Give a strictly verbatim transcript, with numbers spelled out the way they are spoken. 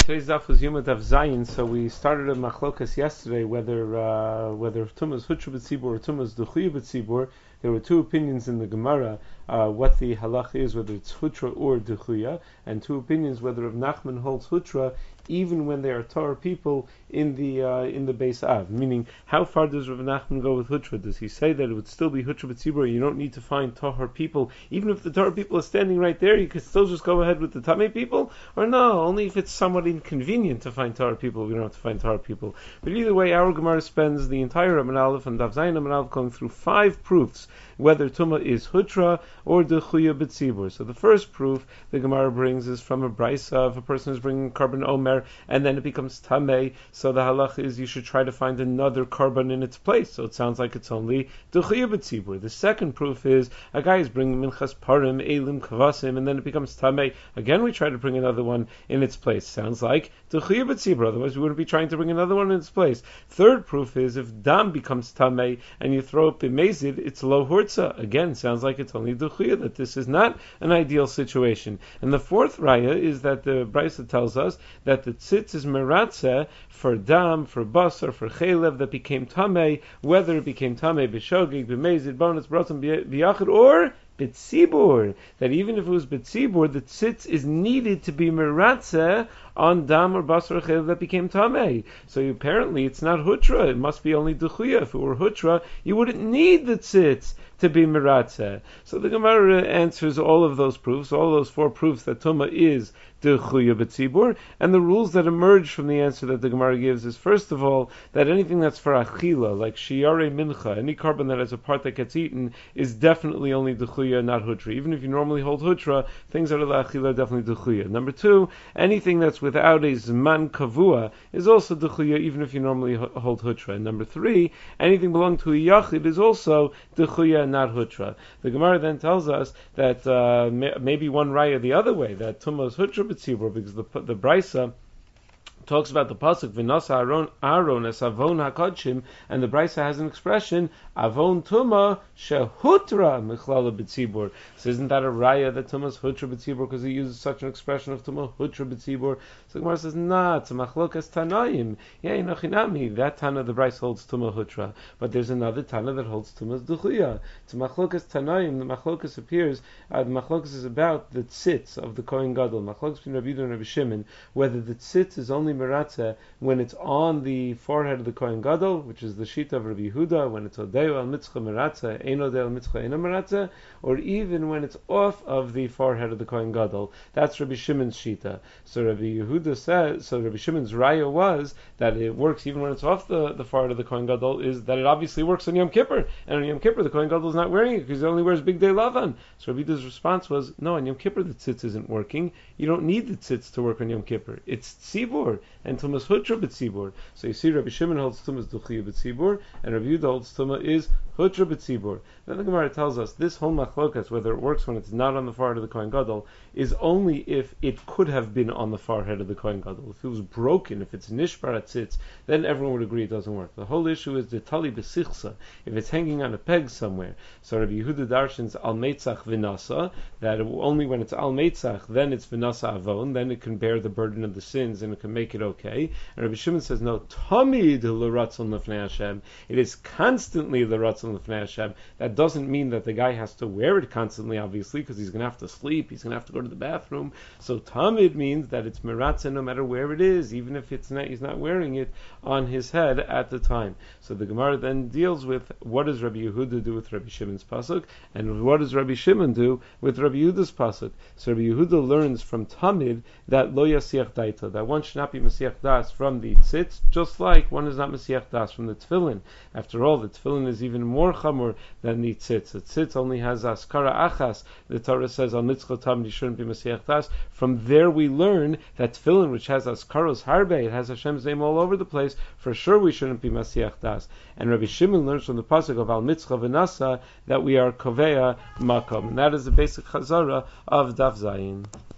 Today's daf was Yom Daf Zayin, so we started a machlokas yesterday whether uh, whether Tumas Hutra B'tzibur or Tumas Duchuya B'tzibur. There were two opinions in the Gemara uh, what the halach is, whether it's Hutra or Duchuya, and two opinions whether Rav Nachman holds Hutra even when they are Torah people in the uh, in the Beis Av. Meaning, how far does Rav Nachman go with Hutra? Does he say that it would still be Hutra B'tzibur? You don't need to find Torah people, even if the Torah people are standing right there. You could still just go ahead with the Tamei people, or no? Only if it's somewhat inconvenient to find Torah people, we don't have to find Torah people. But either way, our Gemara spends the entire Amud Aleph and Daf Zayin Amud Aleph going through five proofs whether Tumah is Hutra or Dechuya B'tzibur. So the first proof the Gemara brings is from a brisa if a person is bringing Karban Omer and then it becomes Tamei, so the halach is you should try to find another Karban in its place. So it sounds like it's only Dechuya B'tzibur. The second proof is a guy is bringing Minchas Parim, Elim, Kavasim, and then it becomes Tamei. Again, we try to bring another one in its place. Sounds like Dechuya B'tzibur, otherwise we wouldn't be trying to bring another one in its place. Third proof is if Dam becomes Tamei and you throw up B'mezid, it's Lo Hurtza. Again, sounds like it's only Duchuya, that this is not an ideal situation. And the fourth raya is that the brisa tells us that the tzitz is meratzeh for Dam, for Basar, for Chelev that became Tamei, whether it became Tamei B'shogig, B'mezid, Bonus, Brotam, B'yachid, or B'tzibur, that even if it was B'tzibur, the tzitz is needed to be meratzeh on Dam or Basar or Chelev that became Tamei. So apparently it's not Hutra, it must be only Duchuya. If it were Hutra, you wouldn't need the tzitz to be Meratzeh. So the Gemara answers all of those proofs, all those four proofs that Tumah is Dechuya B'tzibur, and the rules that emerge from the answer that the Gemara gives is, first of all, that anything that's for Achila, like Shiare Mincha, any carbon that has a part that gets eaten, is definitely only Dechuya, not Hutra. Even if you normally hold Hutra, things that are Achila are definitely Dechuya. Number two, anything that's without a Zman Kavua is also Dechuya, even if you normally hold Hutra. And number three, anything belonging to a Yachid is also Dechuya, not Hutra. The Gemara then tells us that uh, may, maybe one raya the other way, that Tumah is Hutra B'tzibur, because the the brisa talks about the pasuk V'nasa Aaron Aaron es Avon HaKodshim, and the brisa has an expression Avon Tumah shehutra michlala b'tzibur. So isn't that a raya that Tumah is Hutra B'tzibur because he uses such an expression of Tumah Hutra B'tzibur? So the Gemara says, nah, it's a machlokas Tanaim. Yeah, inochinami. That Tana the brisa holds Tumah Hutra, but there's another Tana that holds Tumah Duchuya. It's a machlokas Tanaim. The machlokas appears. Uh, the machlokas is about the tzitz of the Kohen Gadol. Machlokas between Rabbi Yehuda and Rabbi Shimon, whether the tzitz is only meratzeh when it's on the forehead of the Kohen Gadol, which is the shita of Rabbi Yehuda, when it's odeu al mitzcha meratzeh, ein odeu al mitzcha ein meratzeh, or even when it's off of the forehead of the Kohen Gadol. That's Rabbi Shimon's shita. So Rabbi Yehuda says, so Rabbi Shimon's raya was that it works even when it's off the, the forehead of the Kohen Gadol, is that it obviously works on Yom Kippur, and on Yom Kippur the Kohen Gadol is not wearing it because he only wears Big Day Lavan. So Rabbi Yehuda's response was, no, on Yom Kippur the tzitz isn't working. You don't need the tzitz to work on Yom Kippur. It's tzibur, and Tumas Hutra B'tzibur. So you see Rabbi Shimon holds Tumas Duchuya B'tzibur, and Rabbi Yehuda holds Tumah is Hutra B'tzibur. Then the Gemara tells us this whole machlokas, whether it works when it's not on the forehead of the Kohen Gadol, is only if it could have been on the forehead of the Kohen Gadol. If it was broken, if it's nishbar tzitz, then everyone would agree it doesn't work. The whole issue is the tali b'sichsa, if it's hanging on a peg somewhere. So Rabbi Yehuda darshans al meitzach v'nasa, that only when it's al meitzach, then it's v'nasa avon, then it can bear the burden of the sins and it can make it okay. And Rabbi Shimon says, no, tamid l'ratzon l'fnei Hashem. It is constantly l'ratzon l'fnei Hashem. That doesn't mean that the guy has to wear it constantly, obviously, because he's going to have to sleep, he's going to have to go to the bathroom. So tamid means that it's meratzah no matter where it is, even if it's not, he's not wearing it on his head at the time. So the Gemara then deals with what does Rabbi Yehuda do with Rabbi Shimon's pasuk, and what does Rabbi Shimon do with Rabbi Yehuda's pasuk. So Rabbi Yehuda learns from tamid that lo yasiach daita, that one should not be masiach das from the tzitz, just like one is not masiach das from the tefillin. After all, the tefillin is even more chamur than the tzitz. The tzitz only has askara achas. The Torah says al mitzcha tam you shouldn't be masiach das. From there we learn that tefillin, which has askaros harbe, it has Hashem's name all over the place, for sure we shouldn't be masiach das. And Rabbi Shimon learns from the pasuk of al mitzcha v'nasa that we are koveya makom, and that is the basic chazara of Daf Zayin.